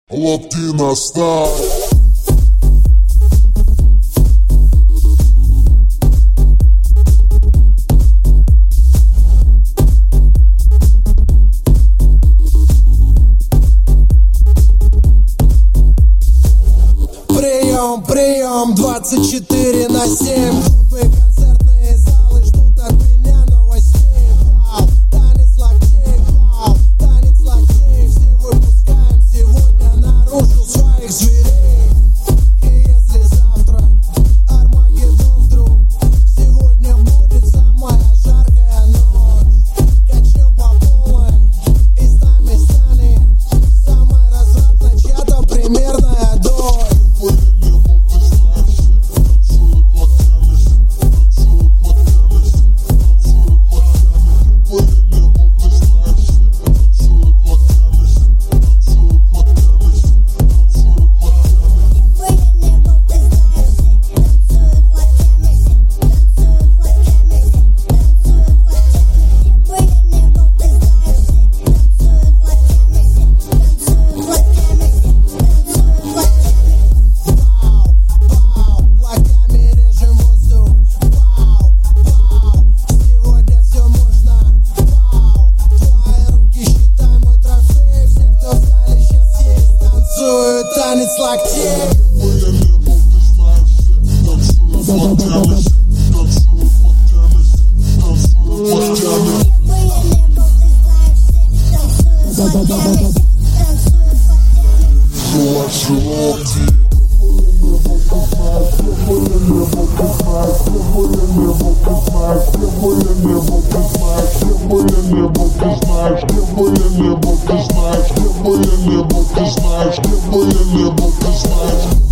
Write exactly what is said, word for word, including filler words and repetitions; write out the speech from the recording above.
Латино стайл. Прием, прием, двадцать четыре на семь. Клубы, концертные залы ждут от меня новостей. Вау, танец локтей, вау, танец локтей. Все выпускаем сегодня наружу своих зверей. И если завтра Армагеддон вдруг, сегодня будет самая жаркая ночь. Качнем по полной, и с нами станет самая развратная чья-то примерная дочь. Танец локтей. Ты знаешь, ты знаешь, ты знаешь, ты знаешь, ты знаешь.